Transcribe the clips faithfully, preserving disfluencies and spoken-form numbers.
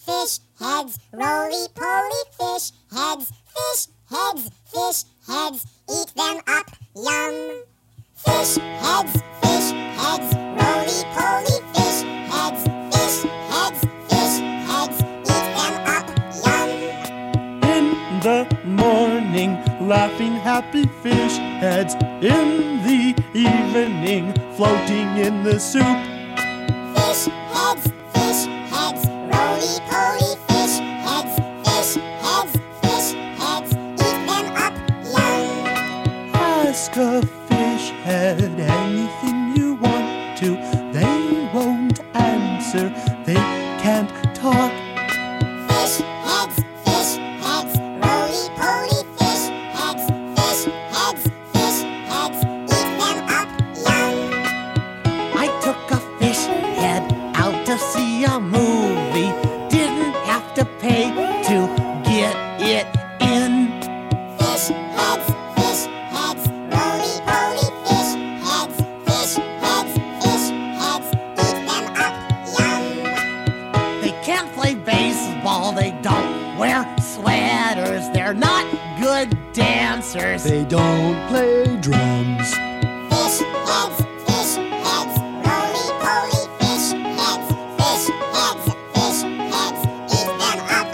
fish heads, roly-poly fish heads, fish heads, fish heads, eat them up, yum. Fish heads, fish heads, roly-poly fish heads, fish heads, fish heads, eat them up, yum. In the morning, laughing happy fish heads. In the evening, floating in the soup. Fish heads, fish heads, roly-poly fish heads, fish heads, fish heads, eat them up, yum. Ask a fish head anything you want to. They won't answer, they can't talk. Fish heads, fish heads, roly-poly fish heads, fish heads, fish heads, eat them up, yum. I took a fish head out to see a movie. Didn't have to pay to get it in. Fish heads, fish heads, roly-poly fish heads, fish heads, fish heads, eat them up, yum. They can't play baseball, they don't wear sweaters. They're not good dancers. They don't play drums. Fish heads, fish heads, roly-poly fish heads, fish heads, fish heads, eat them up,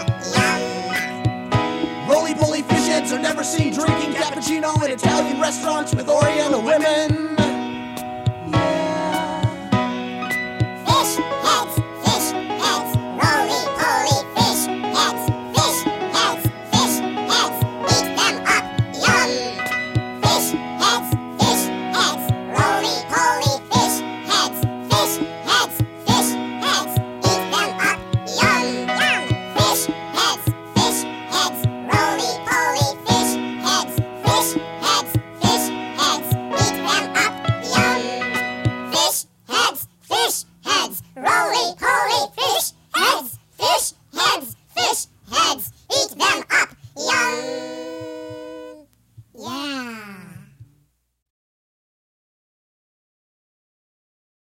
yum. Roly-poly fish heads are never seen drinking cappuccino in Italian restaurants with Oriental women.